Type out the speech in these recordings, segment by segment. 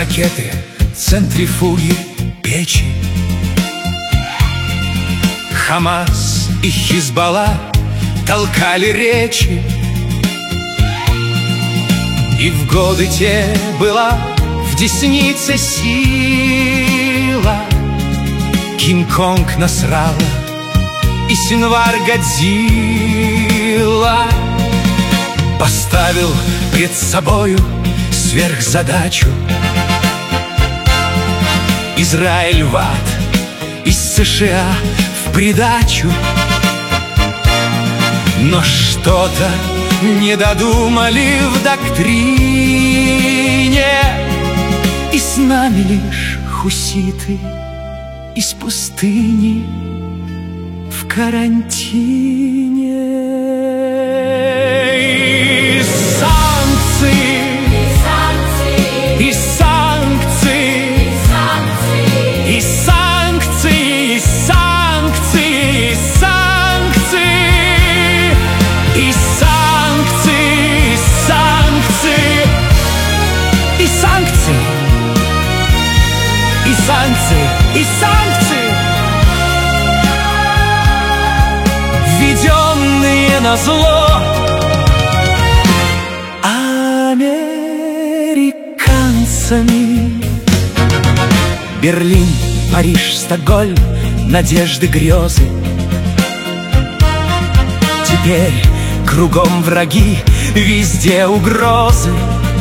ракеты, центрифуги, печи. Хамас и Хизбалла толкали речи, и в годы те была в деснице сила. Кинг-Конг Насралла и Синвар Годзилла поставил пред собою сверхзадачу. Израиль в ад, из США в придачу. Но что-то не додумали в доктрине, и с нами лишь хуситы из пустыни в карантине. И санкции, и санкции, и санкции, и санкции, и санкции, и санкции, и санкции, и санкции, и санкции, введенные назло американцами. Берлин, Париж, Стокгольм, надежды, грезы. Теперь кругом враги, везде угрозы.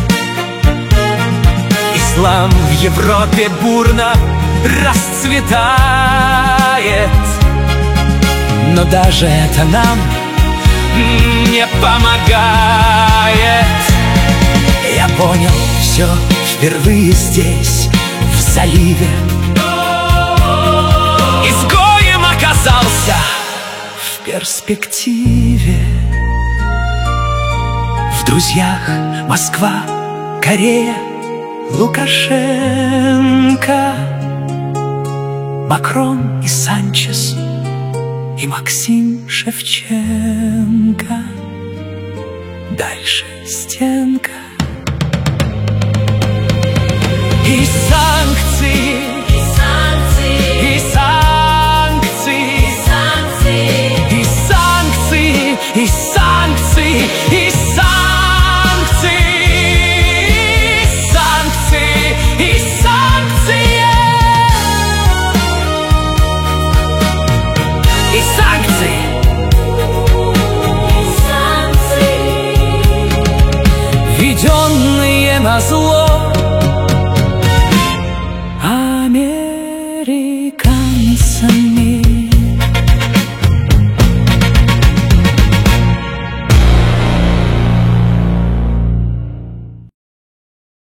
Ислам в Европе бурно расцветает, но даже это нам не помогает. Я понял все впервые здесь, в заливе. Изгоем оказался в перспективе. В друзьях Москва, Корея, Лукашенко, Макрон и Санчес, и Максим Шевченко. Дальше стенка. И санкции, и санкции, и санкции, и санкции, и санкции, и санкции, и санкции, и санкции, введенные назло Америки.